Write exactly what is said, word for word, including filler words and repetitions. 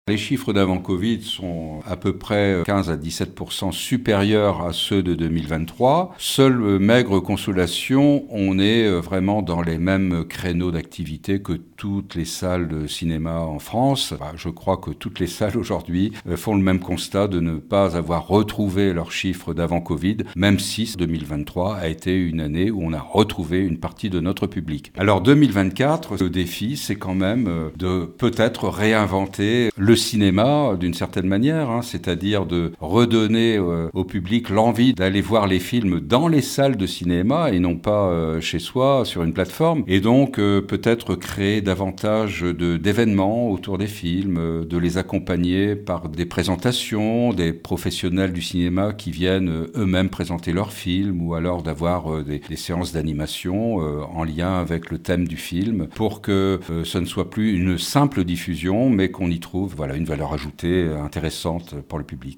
Les chiffres d'avant Covid sont à peu près quinze à dix-sept pour cent supérieurs à ceux de deux mille vingt-trois. Seule maigre consolation, on est vraiment dans les mêmes créneaux d'activité que toutes les salles de cinéma en France. Je crois que toutes les salles aujourd'hui font le même constat de ne pas avoir retrouvé leurs chiffres d'avant Covid, même si deux mille vingt-trois a été une année où on a retrouvé une partie de notre public. Alors deux mille vingt-quatre, le défi, c'est quand même de peut-être réinventer le cinéma d'une certaine manière, hein, c'est-à-dire de redonner euh, au public l'envie d'aller voir les films dans les salles de cinéma et non pas euh, chez soi sur une plateforme, et donc euh, peut-être créer davantage de, d'événements autour des films, euh, de les accompagner par des présentations, des professionnels du cinéma qui viennent euh, eux-mêmes présenter leurs films, ou alors d'avoir euh, des, des séances d'animation euh, en lien avec le thème du film, pour que euh, ce ne soit plus une simple diffusion, mais qu'on y trouve voilà, une valeur ajoutée intéressante pour le public.